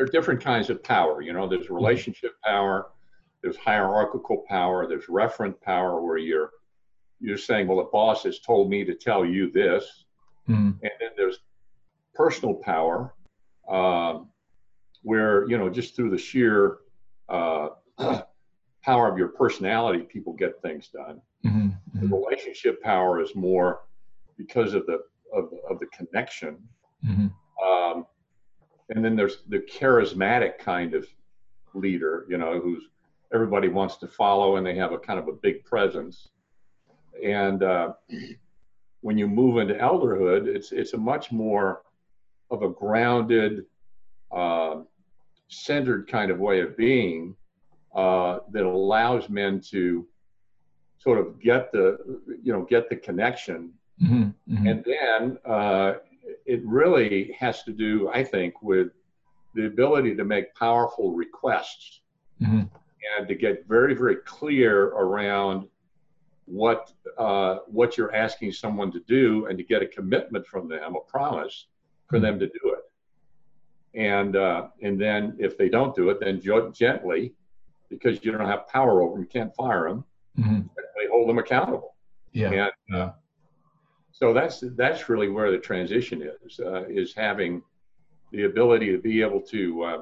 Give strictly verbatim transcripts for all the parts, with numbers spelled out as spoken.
are different kinds of power. You know, there's relationship power, there's hierarchical power, there's referent power, where you're you're saying, well, the boss has told me to tell you this. Mm-hmm. And then there's personal power, um, where, you know, just through the sheer uh, power of your personality, people get things done. Mm-hmm. The relationship power is more because of the of, of the connection. Mm-hmm. Um, and then there's the charismatic kind of leader, you know, who's everybody wants to follow, and they have a kind of a big presence. And uh, when you move into elderhood, it's it's a much more of a grounded, uh, centered kind of way of being uh, that allows men to sort of get the, you know, get the connection. Mm-hmm. Mm-hmm. And then uh, it really has to do, I think, with the ability to make powerful requests. Mm-hmm. And to get very, very clear around what uh, what you're asking someone to do, and to get a commitment from them, a promise for them to do it. And uh, and then if they don't do it, then gently, because you don't have power over them, you can't fire them. Mm-hmm. They hold them accountable. Yeah. And yeah. Uh, so that's that's really where the transition is uh, is having the ability to be able to uh,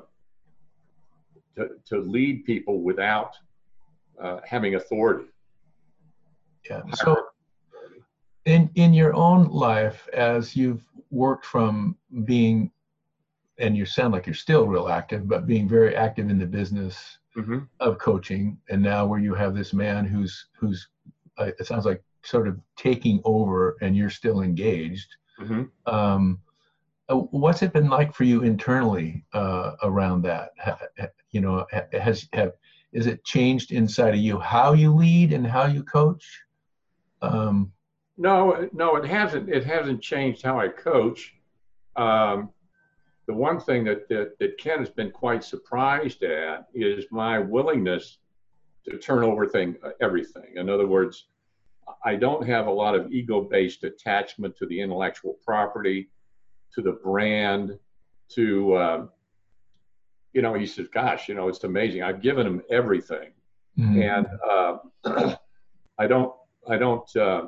to, to lead people without uh, having authority. Yeah. So in in your own life, as you've worked from being, and you sound like you're still real active, but being very active in the business mm-hmm. of coaching, and now where you have this man who's who's uh, it sounds like sort of taking over, and you're still engaged. Mm-hmm. Um, what's it been like for you internally uh, around that? Ha, you know, has have is it changed inside of you how you lead and how you coach? Um, no, no, it hasn't. It hasn't changed how I coach. Um, the one thing that, that that Ken has been quite surprised at is my willingness to turn over thing everything. In other words, I don't have a lot of ego-based attachment to the intellectual property, to the brand, to uh, you know. He says, "Gosh, you know, it's amazing. I've given him everything," mm-hmm. and uh, I don't. I don't uh,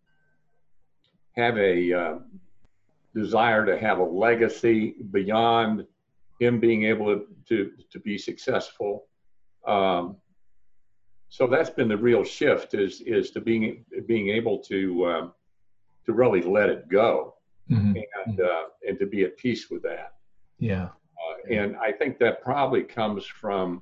have a uh, desire to have a legacy beyond him being able to to, to be successful. Um, so that's been the real shift is is to being being able to um, to really let it go, mm-hmm. and uh, and to be at peace with that. Yeah. Uh, and I think that probably comes from,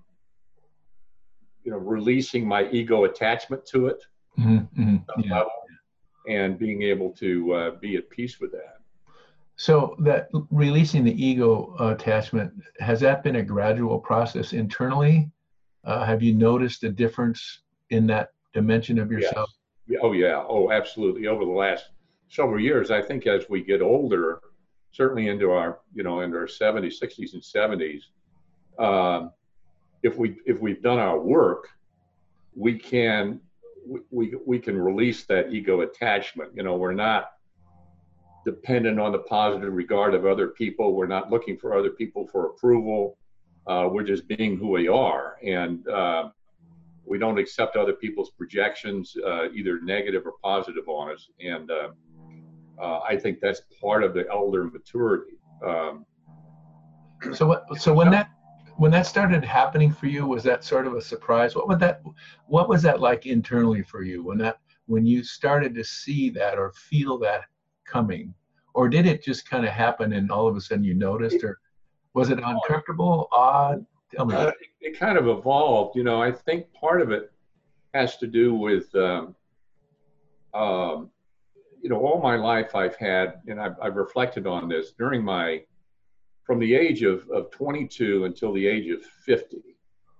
you know, releasing my ego attachment to it. Mm-hmm. Mm-hmm. Yeah. Level, and being able to uh, be at peace with that. So that releasing the ego uh, attachment, has that been a gradual process internally? Uh, have you noticed a difference in that dimension of yourself? Yes. Oh yeah. Oh, absolutely. Over the last several years, I think as we get older, certainly into our, you know, into our seventies, sixties, and seventies, um, if we if we've done our work, we can. We, we can release that ego attachment. You know, we're not dependent on the positive regard of other people. We're not looking for other people for approval. Uh, we're just being who we are. And uh, we don't accept other people's projections, uh, either negative or positive on us. And uh, uh, I think that's part of the elder maturity. Um, so what, so when that, When that started happening for you, was that sort of a surprise? What would that, what was that like internally for you when that, when you started to see that or feel that coming, or did it just kind of happen and all of a sudden you noticed, or was it uncomfortable, odd? Tell me. Uh, it, it kind of evolved. You know, I think part of it has to do with, um, um, you know, all my life I've had, and I've, I've reflected on this during my. From the age of, of twenty-two until the age of fifty,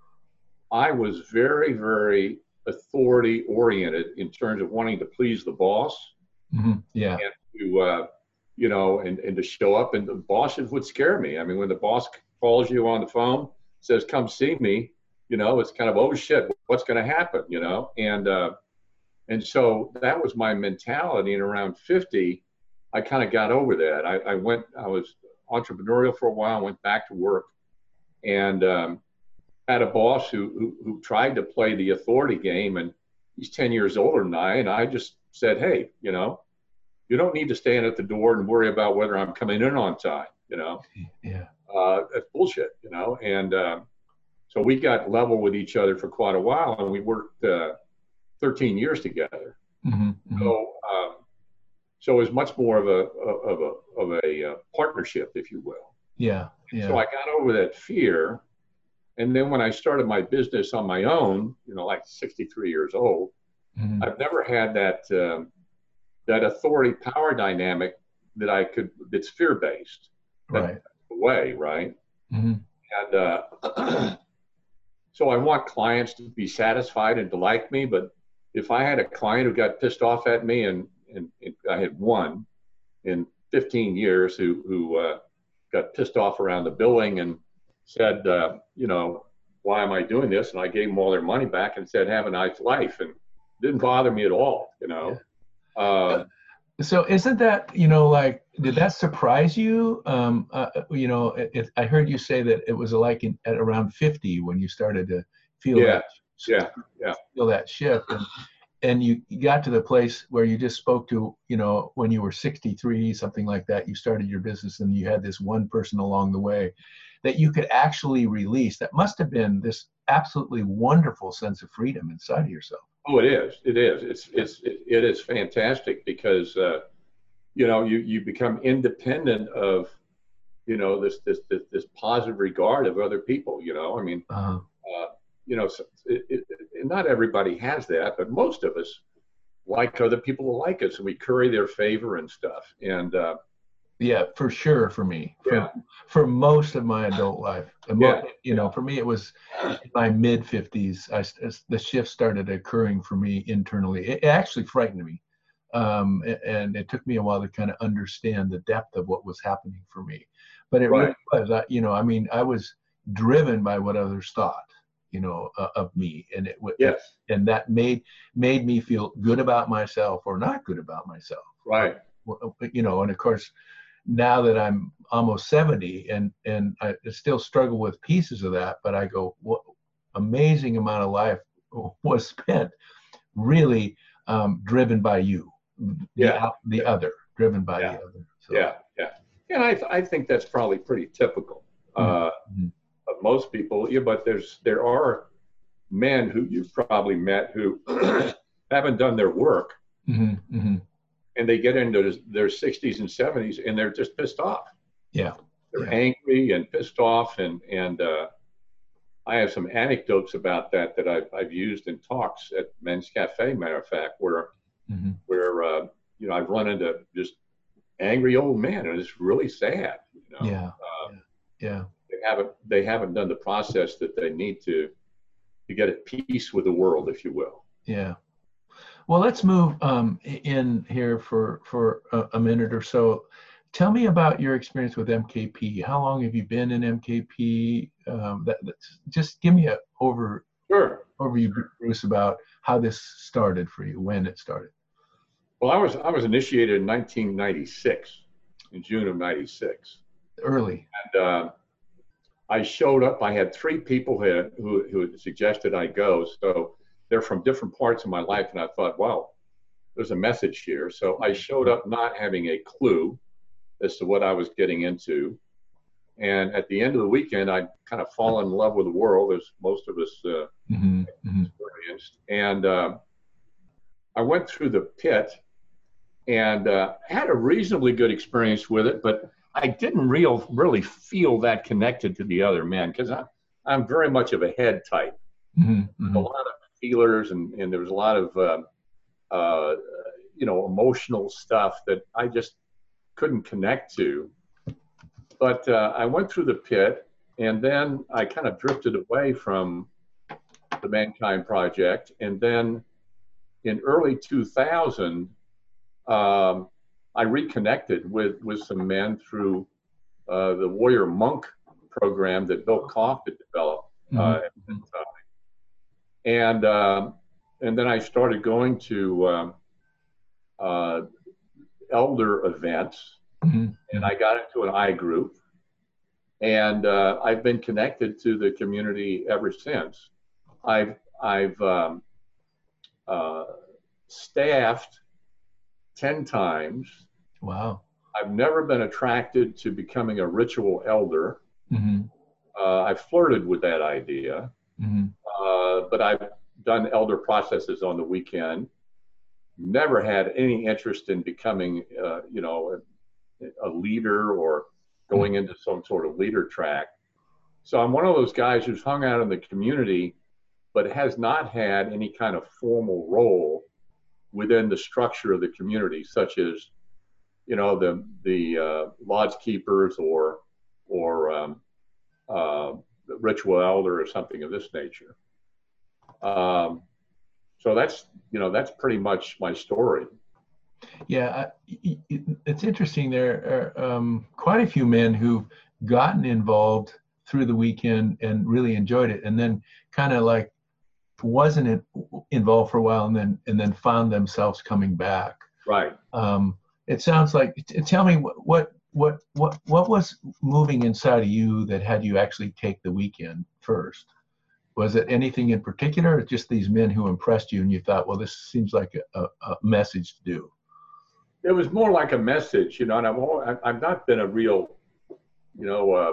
I was very, very authority oriented in terms of wanting to please the boss. Mm-hmm. Yeah. And to, uh, you know, and, and to show up, and the bosses would scare me. I mean, when the boss calls you on the phone, says, come see me, you know, it's kind of, oh shit, what's going to happen, you know? And, uh, and so that was my mentality. And around fifty, I kind of got over that. I, I went, I was entrepreneurial for a while, went back to work, and um, had a boss who, who who tried to play the authority game, and he's ten years older than I, and I just said, hey, you know, you don't need to stand at the door and worry about whether I'm coming in on time. You know, Yeah. uh, that's bullshit. You know, and um, so we got level with each other for quite a while, and we worked uh, thirteen years together. Mm-hmm. Mm-hmm. So. Um, So it was much more of a of a of a uh, partnership, if you will. Yeah, yeah. So I got over that fear, and then when I started my business on my own, you know, like sixty-three years old, Mm-hmm. I've never had that um, that authority power dynamic that I could that's fear based. Right. Way right. Mm-hmm. And uh, so I want clients to be satisfied and to like me, but if I had a client who got pissed off at me and And, and I had one in fifteen years who who uh, got pissed off around the building and said, uh, you know, why am I doing this? And I gave them all their money back and said, have a nice life, and it didn't bother me at all, you know. Yeah. Um, So isn't that, you know, like, did that surprise you? Um, uh, you know, it, it, I heard you say that it was like in, at around fifty when you started to feel yeah, that, yeah, yeah, feel that shift. And, and you, you got to the place where you just spoke to, you know, when you were sixty-three, something like that, you started your business and you had this one person along the way that you could actually release. That must have been this absolutely wonderful sense of freedom inside of yourself. Oh, it is. It is. It's it's it, it is fantastic because uh, you know you you become independent of you know this this this, this positive regard of other people. You know, I mean, Uh-huh. uh, you know, so it, it, it, not everybody has that, but most of us like other people to like us, and we curry their favor and stuff. And uh, Yeah, for sure. For me, for yeah, for most of my adult life, and yeah, mo- you know, for me, it was in my mid fifties. I s- the shift started occurring for me internally. It, it actually frightened me, um, a- and it took me a while to kind of understand the depth of what was happening for me. But it right, really was. I, you know, I mean, I was driven by what others thought, you know, uh, of me, and it would, yes, and that made made me feel good about myself or not good about myself. right, Well, you know, and of course, now that I'm almost seventy and and I still struggle with pieces of that, but I go, what amazing amount of life was spent really um, driven by you, the yeah, out- the yeah, other, driven by yeah, the other. So, yeah, yeah. And I th- I think that's probably pretty typical uh, mm-hmm. of most people. Yeah, but there's there are men who you've probably met who haven't done their work, Mm-hmm. Mm-hmm. and they get into their sixties and seventies, and they're just pissed off. Yeah, They're yeah. angry and pissed off, and and uh, I have some anecdotes about that that I've, I've used in talks at Men's Cafe, matter of fact, where Mm-hmm. where uh, you know I've run into just angry old men, and it's really sad. You know, Yeah, uh, yeah, yeah. they haven't they haven't done the process that they need to to get at peace with the world, if you will. Yeah. Well, let's move um, in here for for a, a minute or so. Tell me about your experience with M K P. How long have you been in M K P? Um, that, that's, just give me a over Sure. overview, Bruce, about how this started for you, when it started. Well, I was I was initiated in nineteen ninety-six, in June of ninety-six. Early. And uh, I showed up. I had three people who, who, who had suggested I go. So they're from different parts of my life. And I thought, wow, there's a message here. So I showed up not having a clue as to what I was getting into. And at the end of the weekend, I kind of fall in love with the world, as most of us uh, Mm-hmm. Mm-hmm. experienced. And uh, I went through the pit and uh, had a reasonably good experience with it, but I didn't real really feel that connected to the other men because I'm I'm very much of a head type. Mm-hmm. A Mm-hmm. lot of feelers, and and there was a lot of uh, uh, you know emotional stuff that I just couldn't connect to. But uh, I went through the pit, and then I kind of drifted away from the Mankind Project, and then in early two thousand. Um, I reconnected with, with some men through uh, the Warrior Monk program that Bill Koff had developed uh, at the time. And, um, and then I started going to um, uh, elder events, Mm-hmm. and I got into an I group. And uh, I've been connected to the community ever since. I've I've um, uh, staffed ten times. Wow. I've never been attracted to becoming a ritual elder. Mm-hmm. Uh, I flirted with that idea, Mm-hmm. uh, but I've done elder processes on the weekend. Never had any interest in becoming, uh, you know, a, a leader or going into some sort of leader track. So I'm one of those guys who's hung out in the community, but has not had any kind of formal role within the structure of the community, such as, you know, the the uh, lodge keepers or or um, uh, ritual elder or something of this nature. Um, so that's you know that's pretty much my story. Yeah, I, it's interesting. There are um, quite a few men who've gotten involved through the weekend and really enjoyed it, and then kind of like wasn't involved for a while, and then and then found themselves coming back. Right. Um, it sounds like. Tell me what what what what what was moving inside of you that had you actually take the weekend first? Was it anything in particular, or just these men who impressed you, and you thought, well, this seems like a, a message to do? It was more like a message, you know, and I've always, I've not been a real, you know, uh,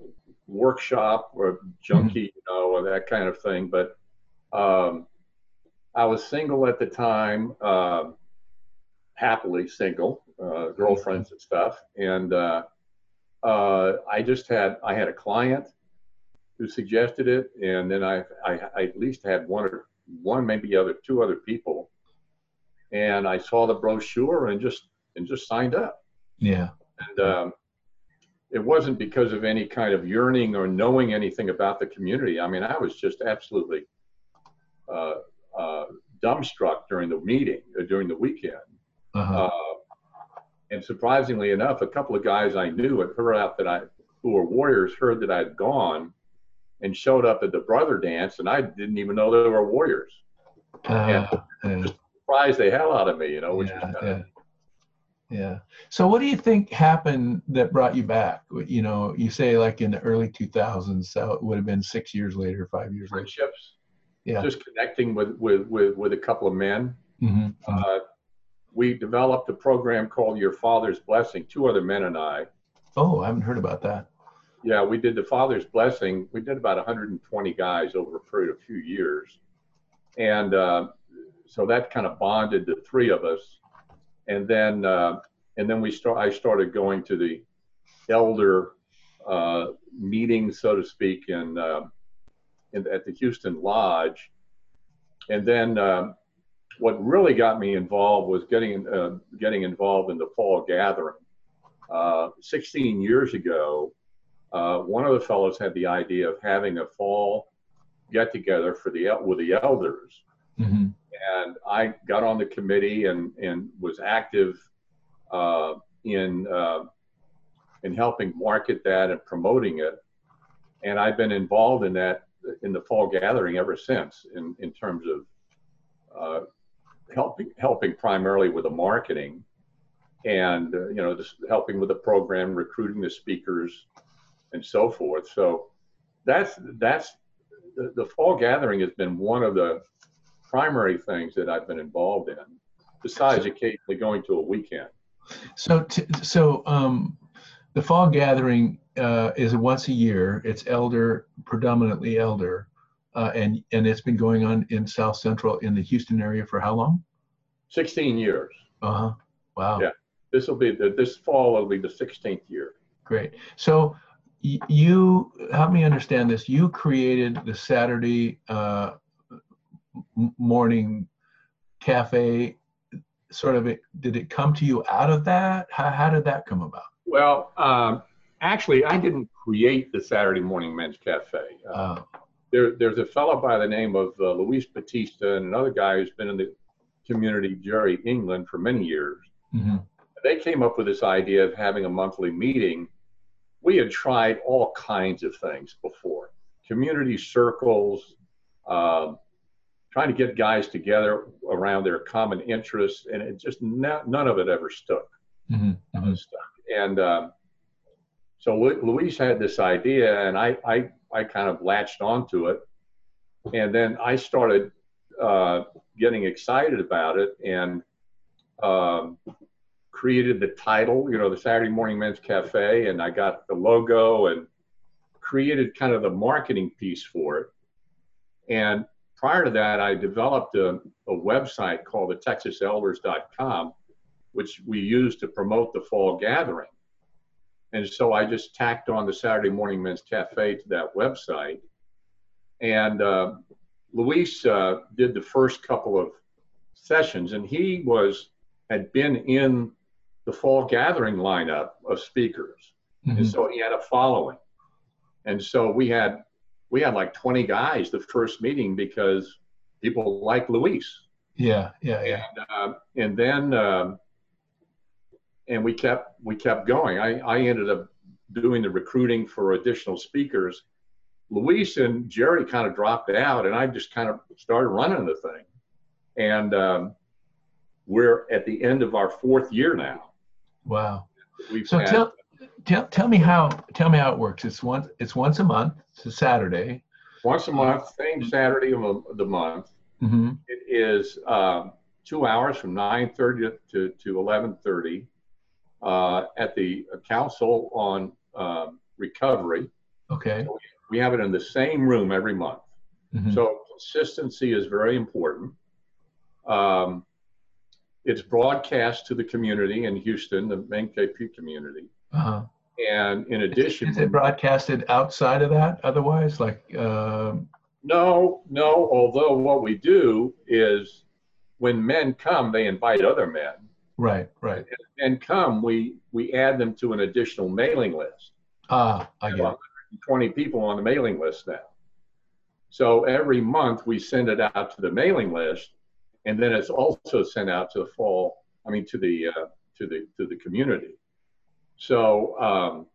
workshop or junkie, you know, or that kind of thing. But um, I was single at the time, uh, happily single, uh, girlfriends and stuff, and uh, uh, I just had I had a client who suggested it, and then I I, I at least had one or one maybe other two other people. And I saw the brochure and just and just signed up. Yeah. And um, it wasn't because of any kind of yearning or knowing anything about the community. I mean, I was just absolutely uh, uh, dumbstruck during the meeting, uh, during the weekend. Uh-huh. Uh, and surprisingly enough, a couple of guys I knew had heard out that I, who were warriors, heard that I'd gone and showed up at the brother dance, and I didn't even know they were warriors. Uh, and yeah. just surprised the hell out of me, you know, which Yeah, was kind yeah. of. Yeah. So what do you think happened that brought you back? You know, you say like in the early two thousands, so it would have been six years later, five years later. Friendships. Yeah. Just connecting with with with, with a couple of men. Mm-hmm. Uh, we developed a program called Your Father's Blessing. Two other men and I. Oh, I haven't heard about that. Yeah, we did the Father's Blessing. We did about one hundred twenty guys over a period of a few years, and uh, so that kind of bonded the three of us. And then, uh, and then we start. I started going to the elder uh, meetings, so to speak, in, uh, in at the Houston Lodge. And then, uh, what really got me involved was getting uh, getting involved in the fall gathering. Uh, sixteen years ago, uh, one of the fellows had the idea of having a fall get together for the with the elders. Mm-hmm. And I got on the committee and, and was active uh, in uh, in helping market that and promoting it. And I've been involved in that in the fall gathering ever since, in, in terms of uh, helping helping primarily with the marketing and uh, you know just helping with the program, recruiting the speakers, and so forth. So that's that's the, the fall gathering has been one of the primary things that I've been involved in, besides occasionally going to a weekend. So, t- so um, the fall gathering uh, is once a year. It's elder, predominantly elder, uh, and and it's been going on in South Central in the Houston area for how long? sixteen years. Uh huh. Wow. Yeah. This will be the, this fall will be the sixteenth year. Great. So y- you help me understand this. You created the Saturday uh, morning cafe. Sort of it, did it come to you out of that? How, how did that come about? Well, um, actually, I didn't create the Saturday Morning Men's Cafe. Uh, Uh, there, there's a fellow by the name of uh, Luis Batista and another guy who's been in the community, Jerry England, for many years. mm-hmm. They came up with this idea of having a monthly meeting. We had tried all kinds of things before, community circles, um, trying to get guys together around their common interests, and it just not, none of it ever stuck. Mm-hmm. Mm-hmm. stuck. And um, so Luis had this idea, and I, I, I kind of latched onto it. And then I started uh, getting excited about it and um, created the title, you know, the Saturday Morning Men's Cafe, and I got the logo and created kind of the marketing piece for it. And prior to that, I developed a, a website called the texas elders dot com, which we used to promote the fall gathering. And so I just tacked on the Saturday Morning Men's Cafe to that website. And uh, Luis uh, did the first couple of sessions, and he was had been in the fall gathering lineup of speakers, mm-hmm. and so he had a following. And so we had we had like twenty guys the first meeting because people like Luis. Yeah, yeah, yeah. And, uh, and then uh, and we kept we kept going. I I ended up doing the recruiting for additional speakers. Luis and Jerry kind of dropped out, and I just kind of started running the thing. And um, we're at the end of our fourth year now. Wow. We've so had, tell tell tell me how tell me how it works. It's once it's once a month. It's a Saturday. Once a month, same Saturday of the month. Mm-hmm. It is um, two hours from nine thirty to to eleven thirty uh, at the Council on um, Recovery. Okay. So we have it in the same room every month. Mm-hmm. So consistency is very important. Um, it's broadcast to the community in Houston, the main K P community. Uh-huh. And in addition, is it broadcasted outside of that otherwise? Like uh... no, no. Although what we do is when men come, they invite other men. Right, right. And men come, we we add them to an additional mailing list. Ah, I get it. twenty people on the mailing list now. So every month we send it out to the mailing list, and then it's also sent out to the fall. I mean, to the uh, to the to the community. So um,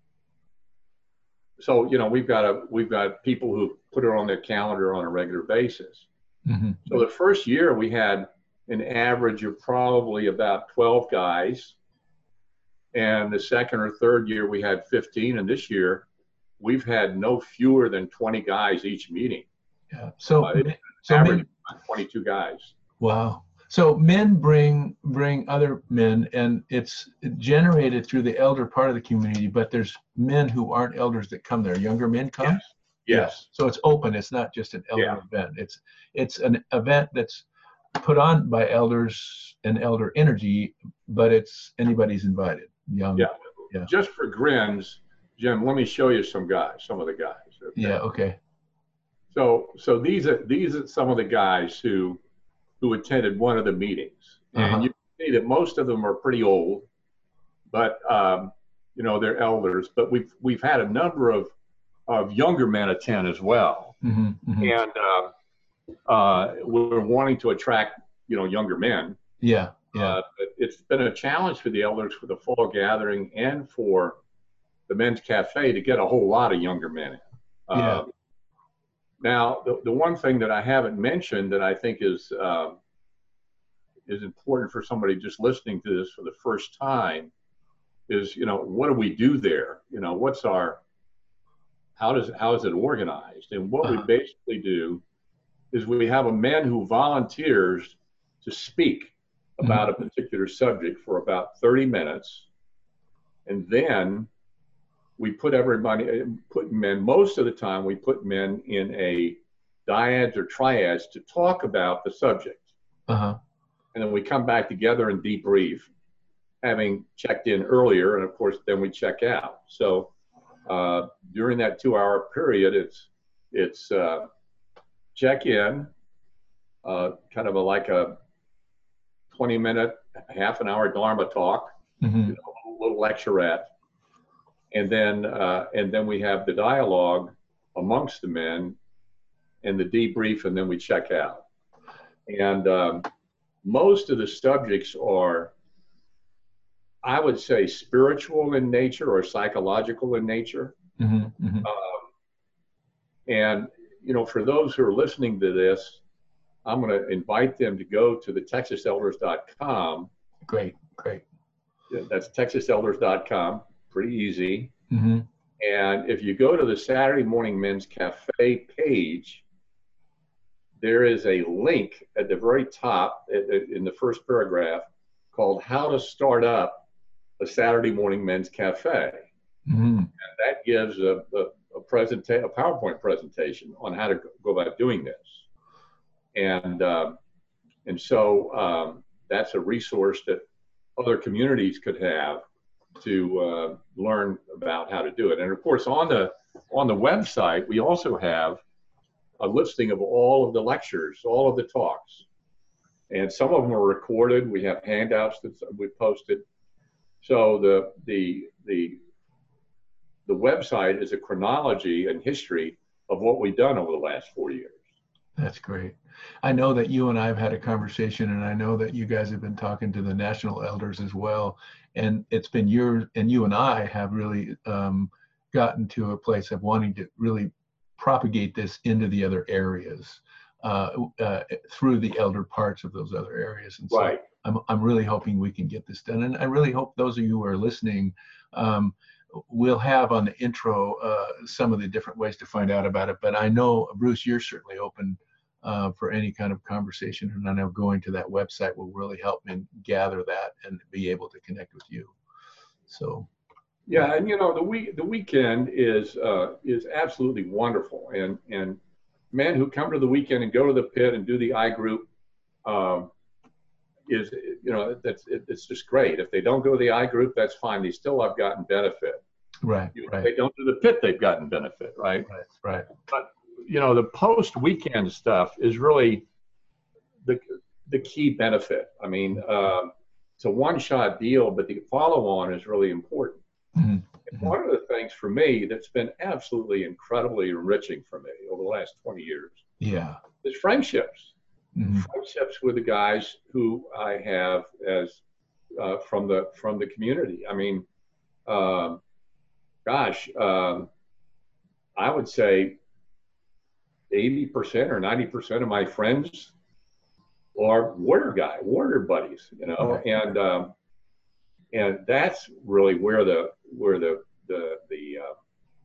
so you know we've got a we've got people who put it on their calendar on a regular basis. Mm-hmm. So the first year we had an average of probably about twelve guys, and the second or third year we had fifteen, and this year we've had no fewer than twenty guys each meeting. Yeah. So, uh, so average men, twenty-two guys. Wow. So men bring bring other men, and it's generated through the elder part of the community. But there's men who aren't elders that come there. Younger men come. Yes. Yes. yes. So it's open. It's not just an elder yeah. event. It's it's an event that's put on by elders and elder energy, but it's anybody's invited. Young. Yeah. Yeah. Just for grins, Jim, let me show you some guys, some of the guys. Okay? Yeah, okay. So so these are these are some of the guys who who attended one of the meetings. And uh-huh. you can see that most of them are pretty old, but um, you know, they're elders, but we've we've had a number of of younger men attend as well. Mm-hmm, mm-hmm. And uh, uh, we're wanting to attract, you know, younger men. Yeah. Yeah. Uh, but it's been a challenge for the elders for the fall gathering and for the men's cafe to get a whole lot of younger men in. Uh, yeah. Now, the, the one thing that I haven't mentioned that I think is uh, is important for somebody just listening to this for the first time is, you know, what do we do there? You know, what's our, how does how is it organized? And what uh-huh. we basically do is we have a man who volunteers to speak about mm-hmm. a particular subject for about thirty minutes, and then we put everybody, put men, most of the time we put men in a dyads or triads to talk about the subject. Uh-huh. And then we come back together and debrief, having checked in earlier, and of course then we check out. So uh, during that two hour period, it's it's uh, check in, uh, kind of a, like a twenty minute, half an hour Dharma talk, mm-hmm. you know, a little lecturette. And then, uh, and then we have the dialogue amongst the men and the debrief, and then we check out. And um, most of the subjects are, I would say, spiritual in nature or psychological in nature. Mm-hmm, mm-hmm. Um, and, you know, for those who are listening to this, I'm going to invite them to go to the texas elders dot com. Great, great. That's texas elders dot com. pretty easy. Mm-hmm. And if you go to the Saturday Morning Men's Cafe page, there is a link at the very top in the first paragraph called How to Start Up a Saturday Morning Men's Cafe. Mm-hmm. And that gives a, a, a, presenta- a PowerPoint presentation on how to go about doing this. And, um, and so um, that's a resource that other communities could have to uh, learn about how to do it. And of course, on the, on the website, we also have a listing of all of the lectures, all of the talks. And some of them are recorded. We have handouts that we posted. So the, the, the, the website is a chronology and history of what we've done over the last four years. That's great. I know that you and I have had a conversation, and I know that you guys have been talking to the national elders as well. And it's been your, and you and I have really um, gotten to a place of wanting to really propagate this into the other areas uh, uh, through the elder parts of those other areas. And so right. I'm, I'm really hoping we can get this done. And I really hope those of you who are listening um, we'll have on the intro uh, some of the different ways to find out about it. But I know, Bruce, you're certainly open uh, for any kind of conversation. And I know going to that website will really help me gather that and be able to connect with you. So. Yeah, and you know, the week the weekend is uh, is absolutely wonderful. And, and men who come to the weekend and go to the pit and do the I group um, is, you know, that's it, it's just great. If they don't go to the I group, that's fine. They still have gotten benefit. Right, If right. they don't do the pit, they've gotten benefit, right? Right, right. But, you know, the post-weekend stuff is really the, the key benefit. I mean, um, it's a one-shot deal, but the follow-on is really important. Mm-hmm. And one of the things for me that's been absolutely incredibly enriching for me over the last twenty years yeah. is friendships. Mm-hmm. Friendships with the guys who I have as uh, from the from the community. I mean, um, gosh, um, I would say eighty percent or ninety percent of my friends are warrior guy, warrior buddies, you know, Right. and um, and that's really where the where the the the uh,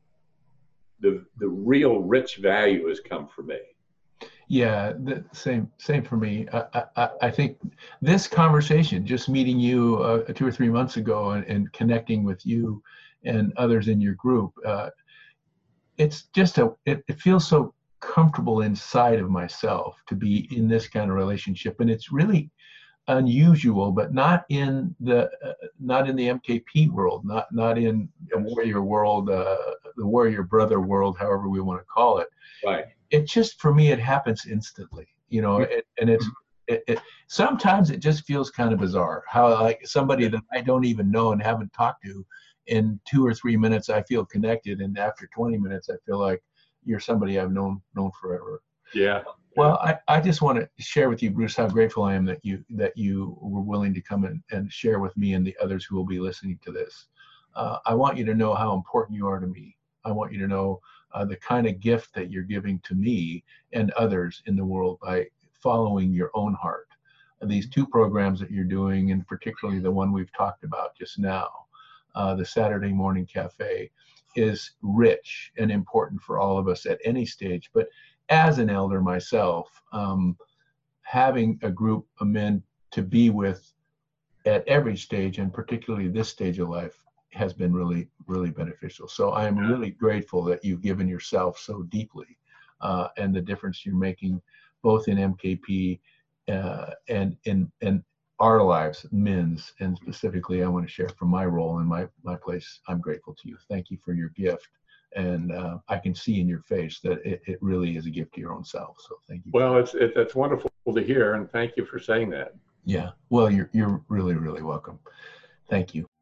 the the real rich value has come for me. Yeah, the same same for me. I, I, I think this conversation, just meeting you uh, two or three months ago and, and connecting with you and others in your group, uh, it's just a it, it feels so comfortable inside of myself to be in this kind of relationship, and it's really unusual, but not in the uh, not in the M K P world, not not in the warrior world, uh, the warrior brother world, however we want to call it. Right. It just, for me, it happens instantly, you know, it, and it's it, it sometimes it just feels kind of bizarre how, like, somebody that I don't even know and haven't talked to, in two or three minutes I feel connected, and after twenty minutes I feel like you're somebody I've known known forever. Yeah. Well, I, I just want to share with you, Bruce, how grateful I am that you that you were willing to come in and share with me and the others who will be listening to this. Uh, I want you to know how important you are to me. I want you to know uh, the kind of gift that you're giving to me and others in the world by following your own heart. And these two programs that you're doing, and particularly the one we've talked about just now, uh, the Saturday Morning Cafe, is rich and important for all of us at any stage. But as an elder myself, um, having a group of men to be with at every stage, and particularly this stage of life, has been really, really beneficial. So I am really grateful that you've given yourself so deeply uh, and the difference you're making both in M K P uh, and in and our lives, men's, and specifically I want to share from my role and my, my place. I'm grateful to you. Thank you for your gift. And uh, I can see in your face that it, it really is a gift to your own self. So thank you. Well, it's it, it's wonderful to hear, and thank you for saying that. Yeah. Well, you're you're really, really welcome. Thank you.